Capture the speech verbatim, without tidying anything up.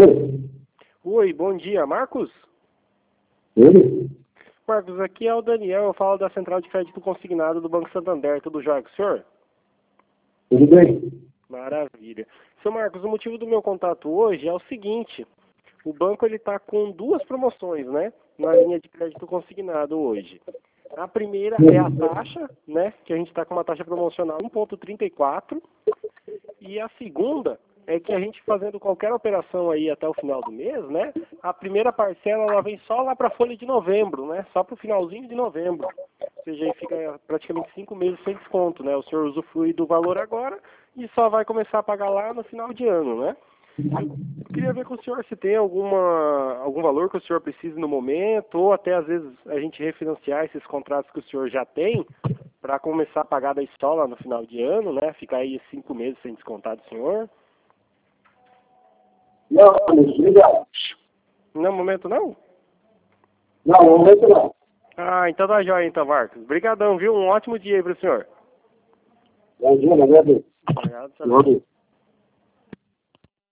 Oi. Oi, bom dia, Marcos? Ele? Marcos, aqui é o Daniel, eu falo da Central de Crédito Consignado do Banco Santander, tudo jóia com o senhor? Tudo bem? Maravilha. Seu Marcos, o motivo do meu contato hoje é o seguinte, o banco ele está com duas promoções, né, na linha de crédito consignado hoje. A primeira é a taxa, né, que a gente está com uma taxa promocional um vírgula trinta e quatro, e a segunda é que a gente fazendo qualquer operação aí até o final do mês, né, a primeira parcela ela vem só lá para a folha de novembro, né, só para o finalzinho de novembro. Ou seja, aí fica praticamente cinco meses sem desconto, né, o senhor usufrui do valor agora e só vai começar a pagar lá no final de ano, né. Eu queria ver com o senhor se tem alguma, algum valor que o senhor precise no momento, ou até às vezes a gente refinanciar esses contratos que o senhor já tem, para começar a pagar da escola no final de ano, né? Ficar aí cinco meses sem descontar do senhor. Não, obrigado. No momento não? Não, no momento não. Ah, então tá jóia então, Marcos. Obrigadão, viu? Um ótimo dia aí pro senhor. Bom dia, agradeço. Obrigado, senhor. Bom dia.